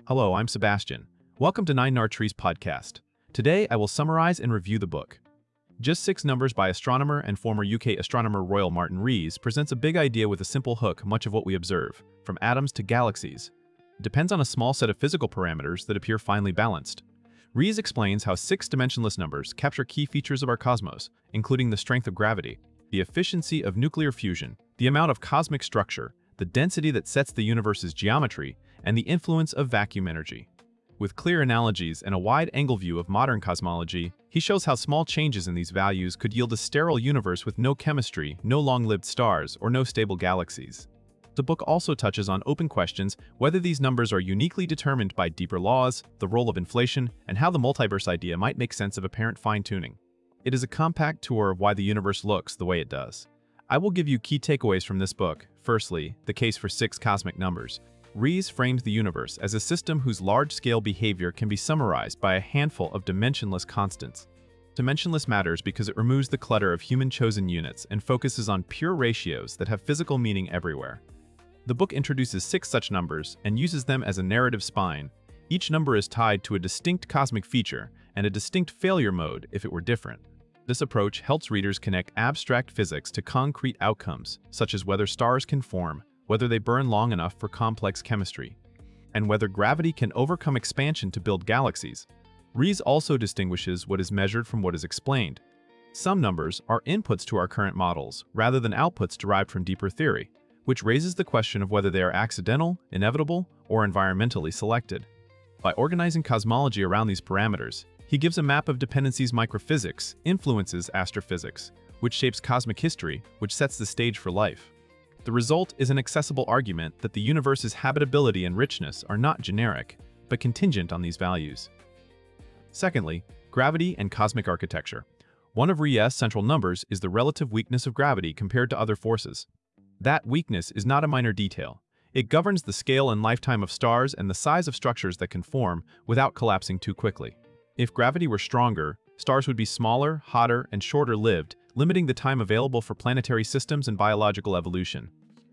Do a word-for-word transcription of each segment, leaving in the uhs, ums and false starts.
Hello, I'm Sebastian. Welcome to Nine Trees podcast. Today, I will summarize and review the book. Just Six Numbers by astronomer and former U K astronomer Royal Martin Rees presents a big idea with a simple hook. Much of what we observe, from atoms to galaxies, depends on a small set of physical parameters that appear finely balanced. Rees explains how six dimensionless numbers capture key features of our cosmos, including the strength of gravity, the efficiency of nuclear fusion, the amount of cosmic structure, the density that sets the universe's geometry, and the influence of vacuum energy. With clear analogies and a wide-angle view of modern cosmology, he shows how small changes in these values could yield a sterile universe with no chemistry, no long-lived stars, or no stable galaxies. The book also touches on open questions whether these numbers are uniquely determined by deeper laws, the role of inflation, and how the multiverse idea might make sense of apparent fine-tuning. It is a compact tour of why the universe looks the way it does. I will give you key takeaways from this book. Firstly, the case for six cosmic numbers. Rees frames the universe as a system whose large-scale behavior can be summarized by a handful of dimensionless constants. Dimensionless matters because it removes the clutter of human-chosen units and focuses on pure ratios that have physical meaning everywhere. The book introduces six such numbers and uses them as a narrative spine. Each number is tied to a distinct cosmic feature and a distinct failure mode if it were different. This approach helps readers connect abstract physics to concrete outcomes, such as whether stars can form, whether they burn long enough for complex chemistry, and whether gravity can overcome expansion to build galaxies. Rees also distinguishes what is measured from what is explained. Some numbers are inputs to our current models, rather than outputs derived from deeper theory, which raises the question of whether they are accidental, inevitable, or environmentally selected. By organizing cosmology around these parameters, he gives a map of dependencies. Microphysics influences astrophysics, which shapes cosmic history, which sets the stage for life. The result is an accessible argument that the universe's habitability and richness are not generic, but contingent on these values. Secondly, gravity and cosmic architecture. One of Rees' central numbers is the relative weakness of gravity compared to other forces. That weakness is not a minor detail. It governs the scale and lifetime of stars and the size of structures that can form without collapsing too quickly. If gravity were stronger, stars would be smaller, hotter, and shorter-lived, limiting the time available for planetary systems and biological evolution.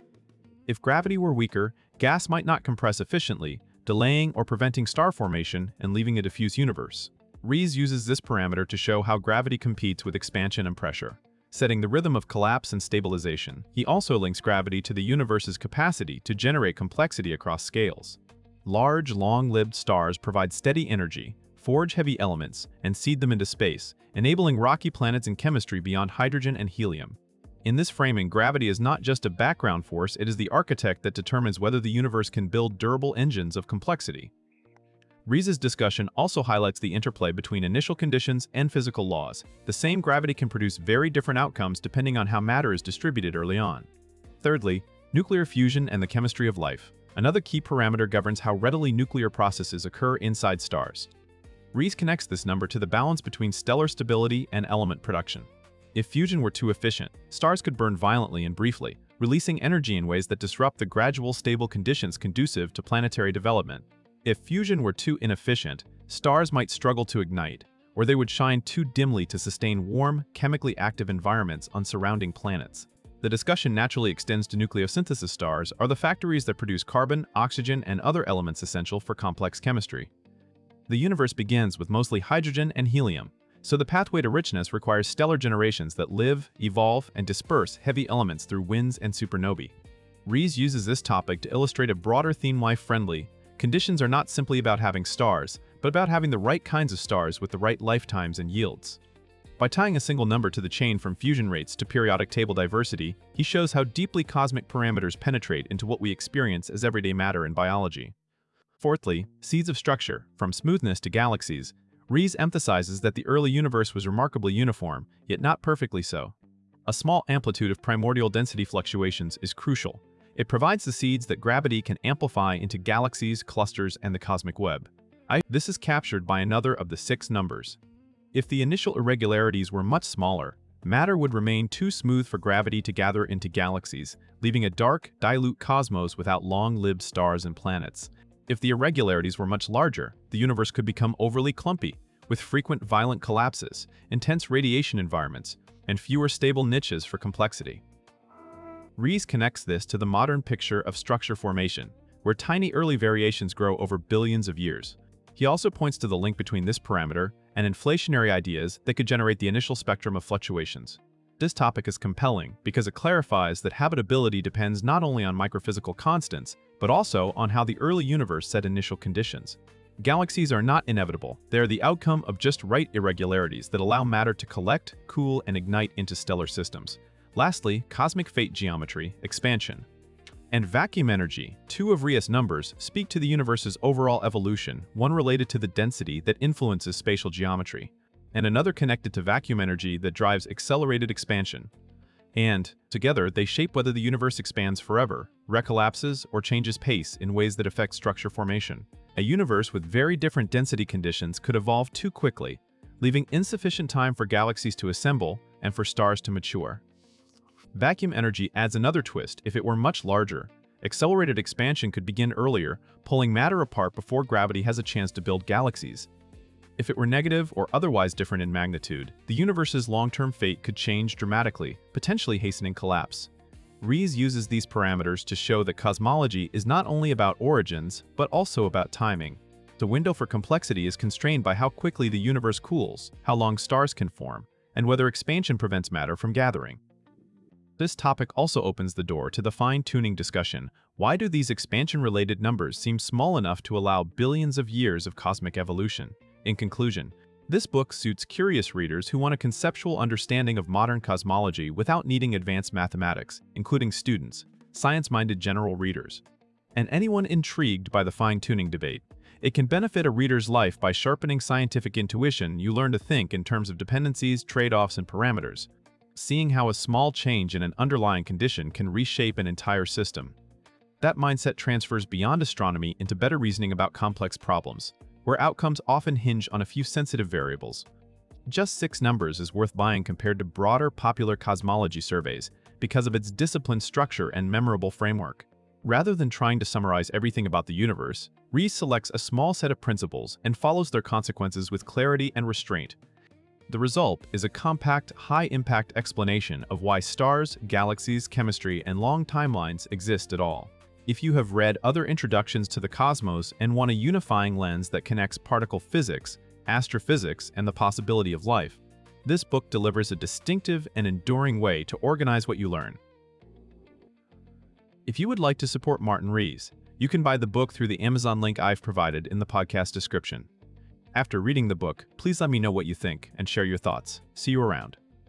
If gravity were weaker, gas might not compress efficiently, delaying or preventing star formation and leaving a diffuse universe. Rees uses this parameter to show how gravity competes with expansion and pressure, setting the rhythm of collapse and stabilization. He also links gravity to the universe's capacity to generate complexity across scales. Large, long-lived stars provide steady energy, forge heavy elements, and seed them into space, enabling rocky planets and chemistry beyond hydrogen and helium. In this framing, gravity is not just a background force, it is the architect that determines whether the universe can build durable engines of complexity. Rees' discussion also highlights the interplay between initial conditions and physical laws. The same gravity can produce very different outcomes depending on how matter is distributed early on. Thirdly, nuclear fusion and the chemistry of life. Another key parameter governs how readily nuclear processes occur inside stars. Rees connects this number to the balance between stellar stability and element production. If fusion were too efficient, stars could burn violently and briefly, releasing energy in ways that disrupt the gradual stable conditions conducive to planetary development. If fusion were too inefficient, stars might struggle to ignite, or they would shine too dimly to sustain warm, chemically active environments on surrounding planets. The discussion naturally extends to nucleosynthesis. Stars are the factories that produce carbon, oxygen, and other elements essential for complex chemistry. The universe begins with mostly hydrogen and helium, so the pathway to richness requires stellar generations that live, evolve, and disperse heavy elements through winds and supernovae. Rees uses this topic to illustrate a broader theme. Life-friendly conditions are not simply about having stars, but about having the right kinds of stars with the right lifetimes and yields. By tying a single number to the chain from fusion rates to periodic table diversity, he shows how deeply cosmic parameters penetrate into what we experience as everyday matter in biology. Fourthly, seeds of structure, from smoothness to galaxies. Rees emphasizes that the early universe was remarkably uniform, yet not perfectly so. A small amplitude of primordial density fluctuations is crucial. It provides the seeds that gravity can amplify into galaxies, clusters, and the cosmic web. I, this is captured by another of the six numbers. If the initial irregularities were much smaller, matter would remain too smooth for gravity to gather into galaxies, leaving a dark, dilute cosmos without long-lived stars and planets. If the irregularities were much larger, the universe could become overly clumpy, with frequent violent collapses, intense radiation environments, and fewer stable niches for complexity. Rees connects this to the modern picture of structure formation. where tiny early variations grow over billions of years. He also points to the link between this parameter and inflationary ideas that could generate the initial spectrum of fluctuations. This topic is compelling because it clarifies that habitability depends not only on microphysical constants, but also on how the early universe set initial conditions. Galaxies are not inevitable. They are the outcome of just right irregularities that allow matter to collect, cool, and ignite into stellar systems. Lastly, cosmic fate geometry, expansion, and vacuum energy, two of Rias numbers, speak to the universe's overall evolution, one related to the density that influences spatial geometry, and another connected to vacuum energy that drives accelerated expansion. And, together, they shape whether the universe expands forever, recollapses, or changes pace in ways that affect structure formation. A universe with very different density conditions could evolve too quickly, leaving insufficient time for galaxies to assemble and for stars to mature. Vacuum energy adds another twist. If it were much larger, accelerated expansion could begin earlier, pulling matter apart before gravity has a chance to build galaxies. If it were negative or otherwise different in magnitude, the universe's long-term fate could change dramatically, potentially hastening collapse. Rias uses these parameters to show that cosmology is not only about origins, but also about timing. The window for complexity is constrained by how quickly the universe cools, how long stars can form, and whether expansion prevents matter from gathering. This topic also opens the door to the fine-tuning discussion. Why do these expansion-related numbers seem small enough to allow billions of years of cosmic evolution? In conclusion, this book suits curious readers who want a conceptual understanding of modern cosmology without needing advanced mathematics, including students, science-minded general readers, and anyone intrigued by the fine-tuning debate. It can benefit a reader's life by sharpening scientific intuition. You learn to think in terms of dependencies, trade-offs, and parameters, seeing how a small change in an underlying condition can reshape an entire system. That mindset transfers beyond astronomy into better reasoning about complex problems, where outcomes often hinge on a few sensitive variables. Just Six Numbers is worth buying compared to broader popular cosmology surveys because of its disciplined structure and memorable framework. Rather than trying to summarize everything about the universe, Rias selects a small set of principles and follows their consequences with clarity and restraint. The result is a compact, high-impact explanation of why stars, galaxies, chemistry, and long timelines exist at all. If you have read other introductions to the cosmos and want a unifying lens that connects particle physics, astrophysics, and the possibility of life, this book delivers a distinctive and enduring way to organize what you learn. If you would like to support Martin Rias, you can buy the book through the Amazon link I've provided in the podcast description. After reading the book, please let me know what you think and share your thoughts. See you around.